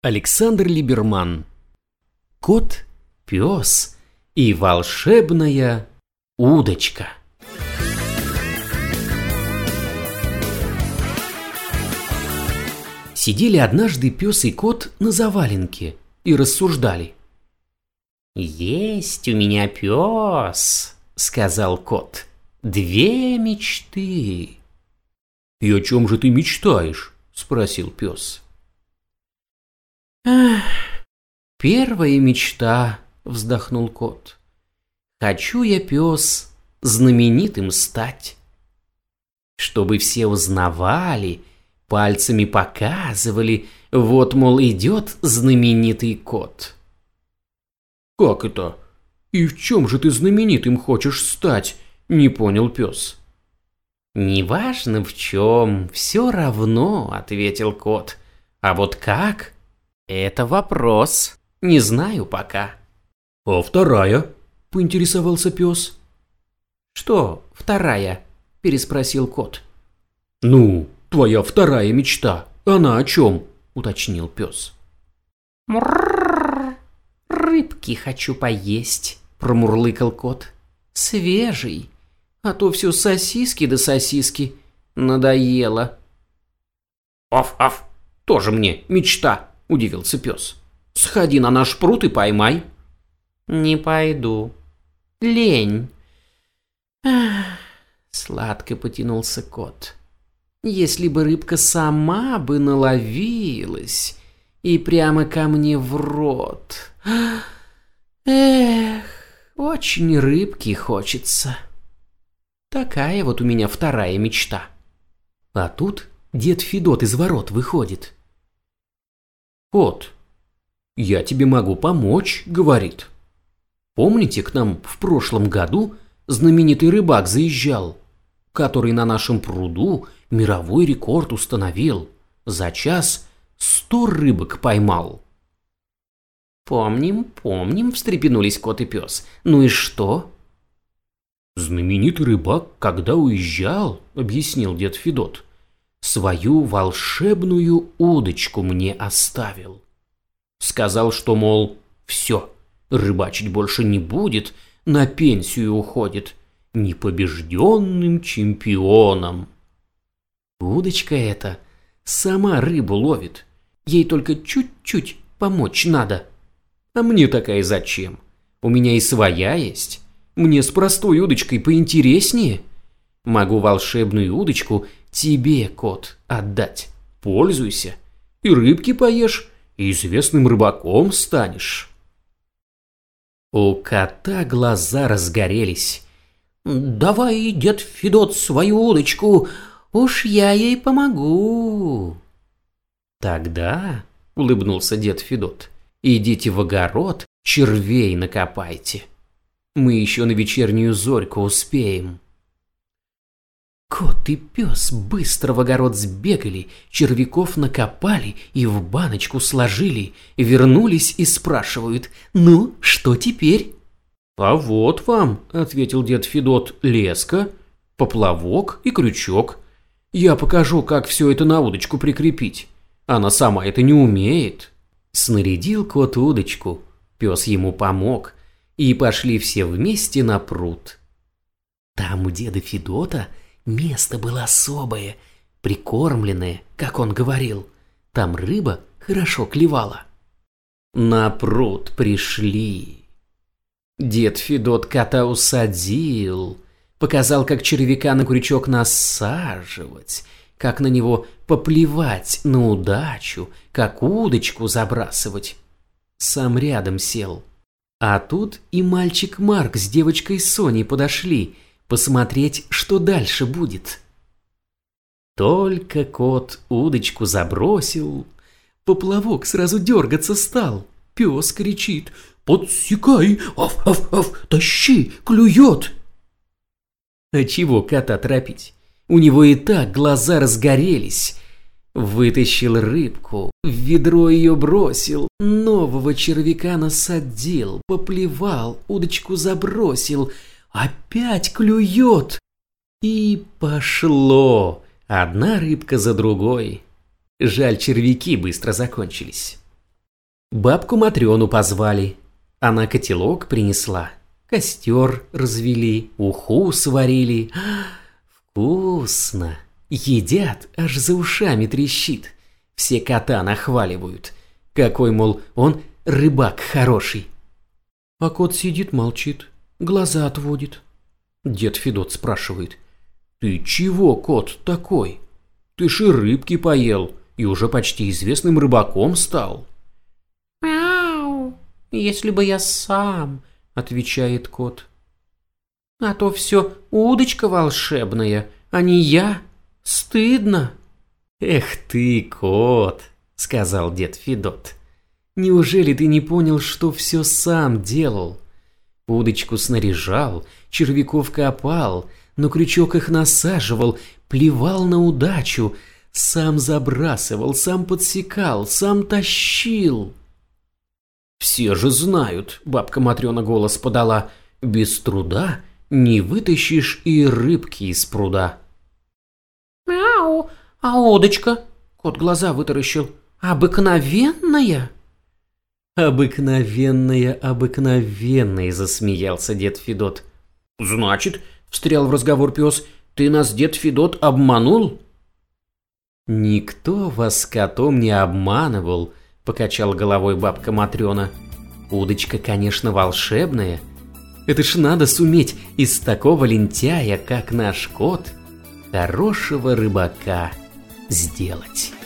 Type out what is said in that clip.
Александр Либерман. Кот, пес и волшебная удочка. Сидели однажды пес и кот на заваленке и рассуждали. «Есть у меня, пес, — сказал кот, — 2 мечты». «И о чем же ты мечтаешь?» — спросил пес. «Первая мечта, — вздохнул кот, — хочу я, пес, знаменитым стать. Чтобы все узнавали, пальцами показывали, вот, мол, идет знаменитый кот». «Как это? И в чем же ты знаменитым хочешь стать?» — не понял пес. «Неважно в чем, все равно, — ответил кот, — а вот как? Это вопрос, не знаю пока». «А вторая?» — поинтересовался пес. «Что вторая?» — переспросил кот. «Ну, твоя вторая мечта, она о чем?» — уточнил пес. «Мрррр, рыбки хочу поесть», — промурлыкал кот. «Свежий, а то все сосиски да сосиски, надоело». «Аф-аф, тоже мне мечта», — удивился пес. «Сходи на наш пруд и поймай». «Не пойду. Лень». Сладко потянулся кот. «Если бы рыбка сама бы наловилась и прямо ко мне в рот. Эх, очень рыбки хочется. Такая вот у меня вторая мечта». А тут дед Федот из ворот выходит. «Кот, я тебе могу помочь, — говорит. Помните, к нам в прошлом году знаменитый рыбак заезжал, который на нашем пруду мировой рекорд установил, за час 100 рыбок поймал?» «Помним, помним, — встрепенулись кот и пес. Ну и что?» «Знаменитый рыбак, когда уезжал, — объяснил дед Федот, — свою волшебную удочку мне оставил. Сказал, что, мол, все, рыбачить больше не будет, на пенсию уходит, непобежденным чемпионом. Удочка эта сама рыбу ловит, ей только чуть-чуть помочь надо». А мне такая зачем? У меня и своя есть. Мне с простой удочкой поинтереснее. Могу волшебную удочку тебе, кот, отдать. Пользуйся. И рыбки поешь, и известным рыбаком станешь». У кота глаза разгорелись. «Давай, дед Федот, свою удочку, уж я ей помогу». «Тогда, — улыбнулся дед Федот, — идите в огород, червей накопайте. Мы еще на вечернюю зорьку успеем». Кот и пес быстро в огород сбегали, червяков накопали и в баночку сложили, вернулись и спрашивают: «Ну, что теперь?» «А вот вам, — ответил дед Федот, — леска, поплавок и крючок. Я покажу, как все это на удочку прикрепить. Она сама это не умеет». Снарядил кот удочку, пес ему помог, и пошли все вместе на пруд. Там у деда Федота место было особое, прикормленное, как он говорил. Там рыба хорошо клевала. На пруд пришли. Дед Федот кота усадил, показал, как червяка на крючок насаживать, как на него поплевать на удачу, как удочку забрасывать. Сам рядом сел. А тут и мальчик Марк с девочкой Соней подошли посмотреть, что дальше будет. Только кот удочку забросил, поплавок сразу дергаться стал. Пес кричит: «Подсекай! Аф-аф-аф! Тащи! Клюет!» А чего кота торопить? У него и так глаза разгорелись. Вытащил рыбку, в ведро ее бросил, нового червяка насадил, поплевал, удочку забросил, опять клюет. И пошло, одна рыбка за другой. Жаль, червяки быстро закончились. Бабку Матрёну позвали. Она котелок принесла, костер развели, уху сварили. Вкусно! Едят, аж за ушами трещит. Все кота нахваливают. Какой, мол, он рыбак хороший. А кот сидит, молчит, глаза отводит. Дед Федот спрашивает: «Ты чего, кот, такой? Ты ж и рыбки поел, и уже почти известным рыбаком стал». «Мяу, если бы я сам», — отвечает кот. «А то все удочка волшебная, а не я. Стыдно». «Эх ты, кот», — сказал дед Федот. «Неужели ты не понял, что все сам делал? Удочку снаряжал, червяков копал, на крючок их насаживал, плевал на удачу, сам забрасывал, сам подсекал, сам тащил». «Все же знают», — бабка Матрёна голос подала, «без труда не вытащишь и рыбки из пруда». «Мяу, а удочка?» — кот глаза вытаращил. «Обыкновенная?» «Обыкновенная, обыкновенная», — засмеялся дед Федот. «Значит, — встрял в разговор пес, — ты нас, дед Федот, обманул?» «Никто вас с котом не обманывал», — покачал головой бабка Матрёна. «Удочка, конечно, волшебная. Это ж надо суметь из такого лентяя, как наш кот, хорошего рыбака сделать».